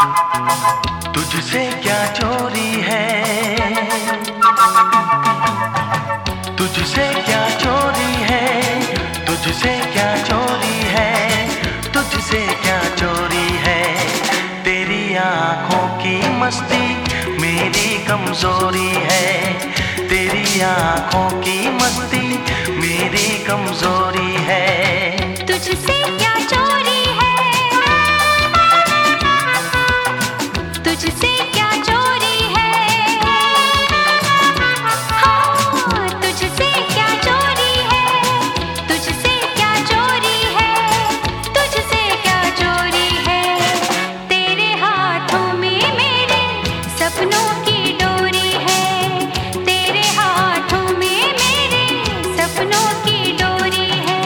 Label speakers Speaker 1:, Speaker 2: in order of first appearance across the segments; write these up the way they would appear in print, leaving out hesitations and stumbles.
Speaker 1: तुझसे क्या चोरी है, तुझसे क्या चोरी है, तुझसे क्या चोरी है, तुझसे क्या चोरी है। तेरी आँखों की मस्ती मेरी कमजोरी है, तेरी आँखों की मस्ती मेरी कमजोरी है।
Speaker 2: तुझसे क्या चोरी है, तुझसे क्या चोरी है, हाँ तुझसे क्या चोरी है, तुझसे क्या चोरी है, तुझसे क्या चोरी है। तेरे हाथों में मेरे सपनों की डोरी है, तेरे हाथों में मेरे सपनों की डोरी है।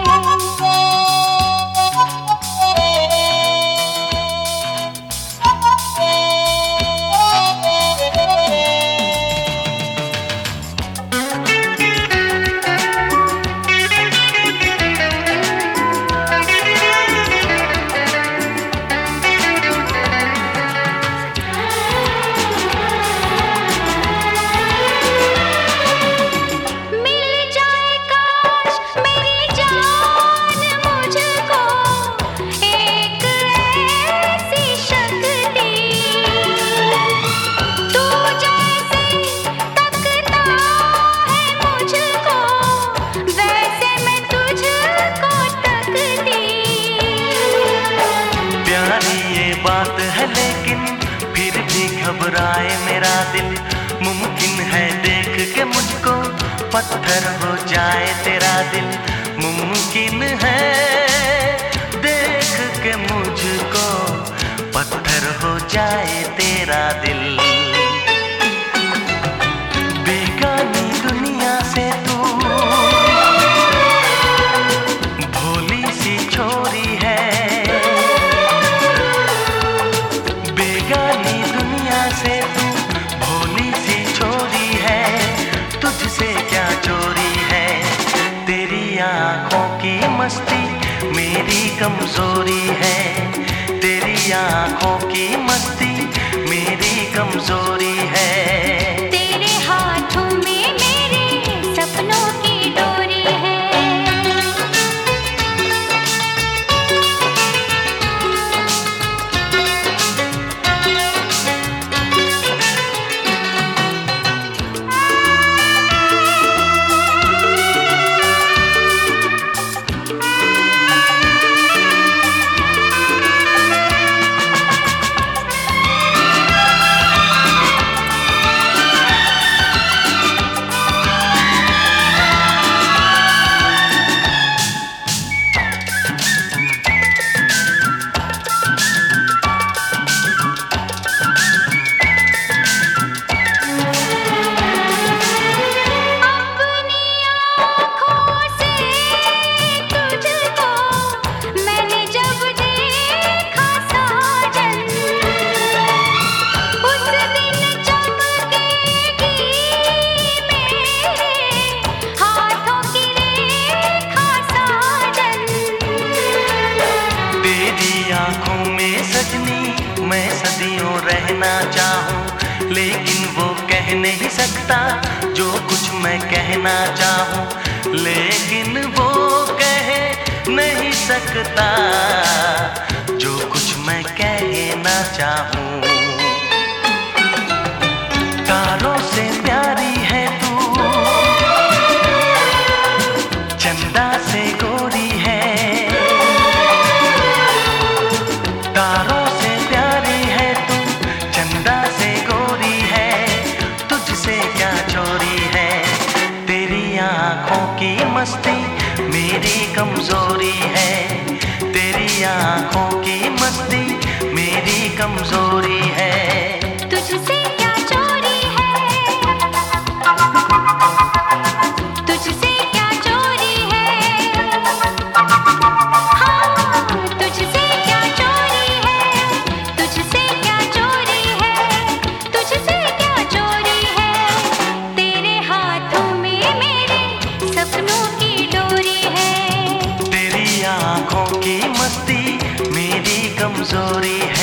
Speaker 1: बात है लेकिन फिर भी घबराए मेरा दिल। मुमकिन है देख के मुझको पत्थर हो जाए तेरा दिल, मुमकिन है देख के मुझको पत्थर हो जाए तेरा दिल। बेगानी दुनिया से तू भोली सी छोरी है, बेगानी दुनिया से तू भोली सी छोरी है। तुझसे क्या चोरी है, तेरी आँखों की मस्ती मेरी कमजोरी है, तेरी आँखों की मस्ती मेरी कमजोरी है।
Speaker 2: तेरे हाथों में मेरे सपनों की डोरी है।
Speaker 1: आँखों में सजनी मैं सदियों रहना चाहूँ, लेकिन वो कह नहीं सकता जो कुछ मैं कहना चाहूँ, लेकिन वो कह नहीं सकता जो कुछ मैं कहना चाहूँ। तारों से प्यारी है तू, चंदा से गोरी है, तारों से प्यारी है तू, चंदा से गोरी है। तुझसे क्या चोरी है, तेरी आँखों की मस्ती मेरी कमजोरी है, तेरी आँखों की मस्ती मेरी कमजोरी है।
Speaker 2: तुझसे क्या चोरी है, तुझसे क्या चोरी है, हाँ तुझसे क्या चोरी है, तुझसे क्या चोरी है, तुझसे क्या चोरी है। तेरे हाथों में मेरे सपनों की डोरी है,
Speaker 1: तेरी आँखों की मस्ती मेरी कमजोरी है।